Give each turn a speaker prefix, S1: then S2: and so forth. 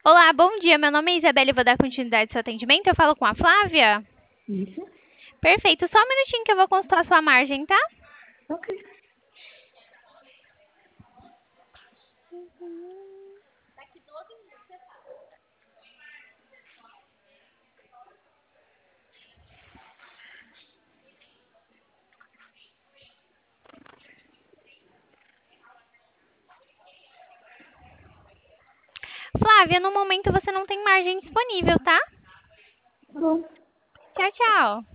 S1: Olá, bom dia. Meu nome é Isabela e vou dar continuidade ao seu atendimento. Eu falo com a Flávia?
S2: Isso.
S1: Perfeito. Só um minutinho que eu vou consultar a sua margem, tá?
S2: Ok.
S1: Flávia, no momento você não tem margem disponível, tá?
S2: Tá bom.
S1: Tchau, tchau.